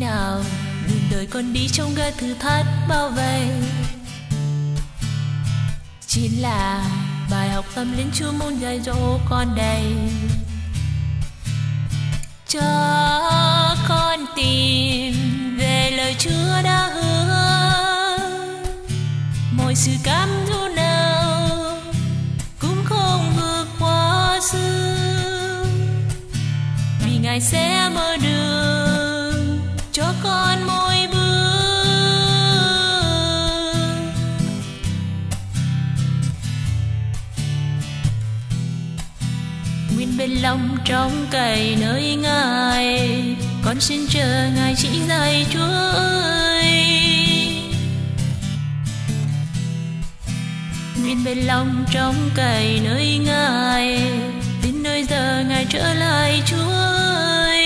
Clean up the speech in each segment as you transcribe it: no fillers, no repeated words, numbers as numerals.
nào đường đời con đi trong gai thử thách bao vây, chính là bài học tâm linh Chúa muốn dạy dỗ con đây. Cho con tìm về lời Chúa đã hứa, mọi sự cám dỗ nào cũng không vượt qua xưa, vì Ngài sẽ mở đường cho con mỗi bước. Nguyên bên lòng trong cày nơi Ngài, con xin chờ Ngài chỉ dạy Chúa ơi. Nguyên bên lòng trong cày nơi Ngài, đến nơi giờ Ngài trở lại Chúa ơi.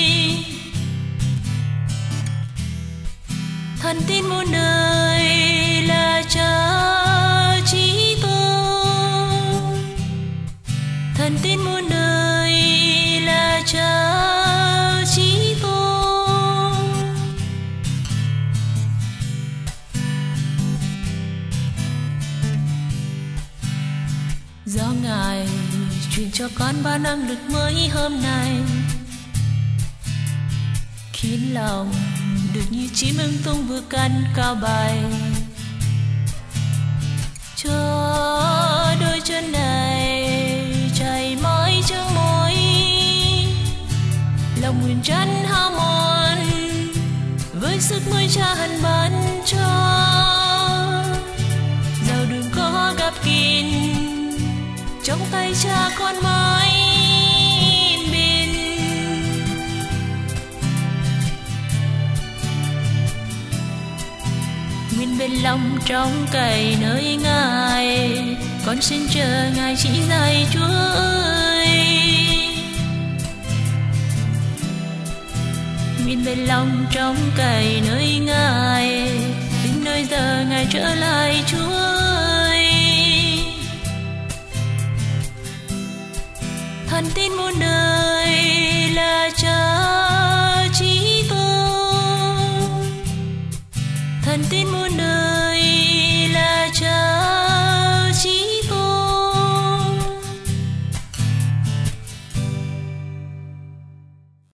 Thần tin muôn đời là Cha chí tôn, thần tin muôn đời là Cha chí tôn. Do Ngài truyền cho con ba năng lực mới hôm nay, khiến lòng được như chim ưng tung vượt cánh cao bay. Cho đôi chân này chạy mãi chẳng mỏi, lòng nguyện chân hao mòn với sức mới Cha hằn ban cho. Dẫu đường có gặp kín, trong tay Cha con mãi yên bình. Nguyên bên lòng trong cày nơi Ngài, con xin chờ Ngài chỉ dạy Chúa ơi. Nguyên bên lòng trong cày nơi Ngài, đến nơi giờ Ngài trở lại Chúa ơi. Thần tin muôn đời